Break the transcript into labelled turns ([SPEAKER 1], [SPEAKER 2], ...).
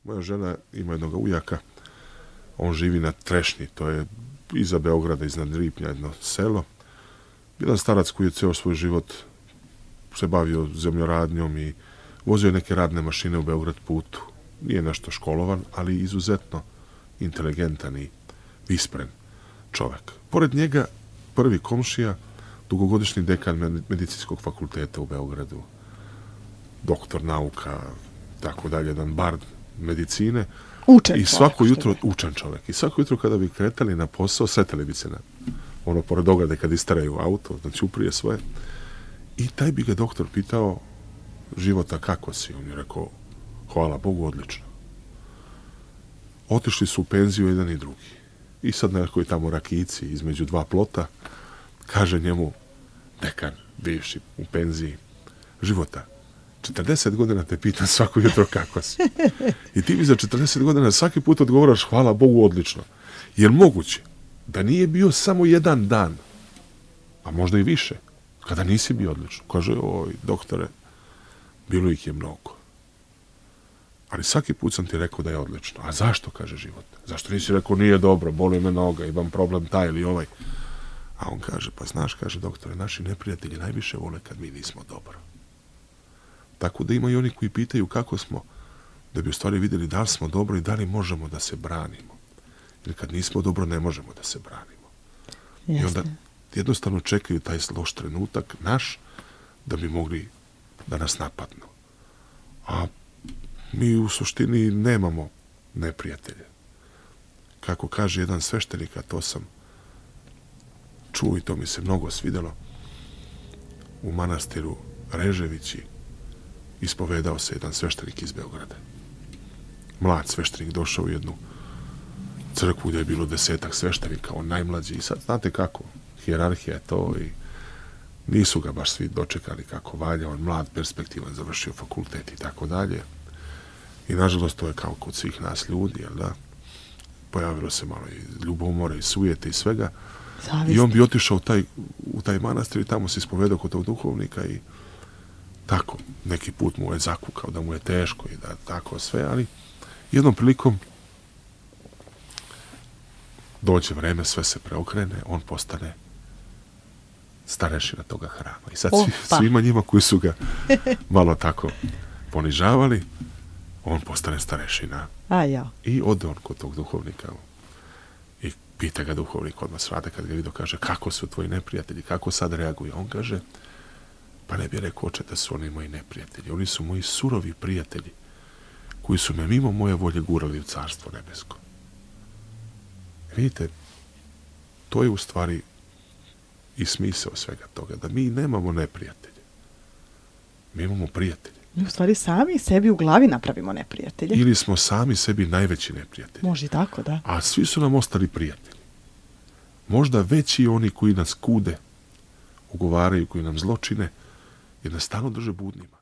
[SPEAKER 1] Moja žena ima jednog ujaka, on živi na Trešnji, to je iza Beograda, iznad Ripnja, jedno selo. Jedan starac koji je ceo svoj život se bavio zemljoradnjom i vozio neke radne mašine u Beograd putu. Nije nešto školovan, ali izuzetno inteligentan i vispren čovek. Pored njega prvi komšija, dugogodišnji dekan medicinskog fakulteta u Beogradu, doktor nauka, tako dalje, jedan bard medicine. I svako jutro, učen čovek. I svako jutro kada bi kretali na posao, setali bi se na ono pored ograde kad istaraju auto, da ćuprije svoje. I taj bi ga doktor pitao, Života, kako si? On je rekao, hvala Bogu, odlično. Otišli su u penziju jedan i drugi. I sad nekoj tamo rakici između dva plota kaže njemu dekan, bivši u penziji, Života, 40 godina te pitam svako jutro kako si. I ti mi za 40 godina svaki put odgovaraš hvala Bogu, odlično. Jer moguće da nije bio samo jedan dan, a možda i više, kada nisi bio odlično. Kaže, oj, doktore, bilo ih je mnogo. Ali svaki put sam ti rekao da je odlično. A zašto, kaže Život? Zašto nisi rekao, nije dobro, boli me noga, imam problem taj ili ovaj? A on kaže, pa znaš, kaže doktore, naši neprijatelji najviše vole kad mi nismo dobro. Tako da ima i oni koji pitaju kako smo, da bi u stvari vidjeli da li smo dobro i da li možemo da se branimo. Jer kad nismo dobro, ne možemo da se branimo. Jasne. I onda jednostavno čekaju taj loš trenutak naš da bi mogli da nas napadnu. A mi u suštini nemamo neprijatelje. Kako kaže jedan sveštenik, a to sam čuo i to mi se mnogo svidelo, u manastiru Reževići ispovedao se jedan sveštenik iz Beograda. Mlad sveštenik došao u jednu crkvu gdje je bilo 10-ak sveštenika, on najmlađi. I sad znate kako, hijerarhija je to i nisu ga baš svi dočekali kako valja, on mlad, perspektivan, završio fakultet i tako dalje. I nažalost to je kao kod svih nas ljudi, jel da? Pojavilo se malo i ljubomore i sujete i svega. Zavisno. I on bi otišao u taj manastir i tamo se ispovedao kod tog duhovnika i tako, neki put mu je zakukao da mu je teško i da tako sve, ali jednom prilikom dođe vreme, sve se preokrene, on postane starešina toga hrama. I sad svima njima koji su ga malo tako ponižavali, on postane starešina. I ode on kod tog duhovnika i pita ga duhovnik odmah svrate kad ga vidio, kaže, kako su tvoji neprijatelji, kako sad reaguju? On kaže, pa ne bi rekao, oče, da su oni moji neprijatelji. Oni su moji surovi prijatelji koji su me mimo moje volje gurali u carstvo nebesko. Vidite, to je u stvari i smisao svega toga, da mi nemamo neprijatelje. Mi imamo prijatelje.
[SPEAKER 2] Mi u stvari sami sebi u glavi napravimo neprijatelje.
[SPEAKER 1] Ili smo sami sebi najveći neprijatelji.
[SPEAKER 2] Može i tako, da.
[SPEAKER 1] A svi su nam ostali prijatelji. Možda veći oni koji nas kude, ugovaraju, koji nam zločine, jer nas stalno drže budnima.